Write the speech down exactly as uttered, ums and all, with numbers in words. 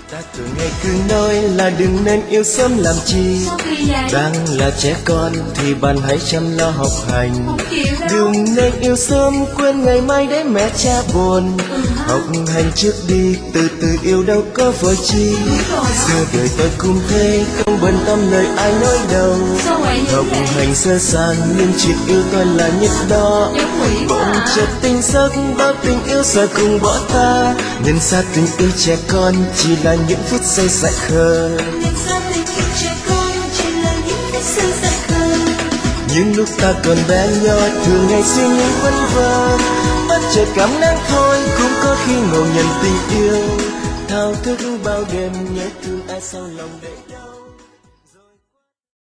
Ta thường ngày cứ nói là đừng nên yêu sớm làm chi. Đang là trẻ con thì bạn hãy chăm lo học hành. Đừng nên yêu sớm quên ngày mai để mẹ cha buồn. Học hành trước đi, từ từ yêu đâu có vội chi. Xưa đời tôi cũng thế, không bận tâm lời ai nói đâu. Học hành sơ sàng nhưng chuyện yêu tôi là nhất đó. Bỗng chợt tình giấc bao tình yêu giờ cùng bỏ ta. Nhân xa tình yêu trẻ con chỉ là những phút giây dại khờ. Những lúc ta còn bé nhỏ thường ngày suy nghĩ vân vơ. Bất chợt cảm nắng thôi cũng có khi ngộ nhận tình yêu. Thao thức bao đêm nhớ thương ai sau lòng để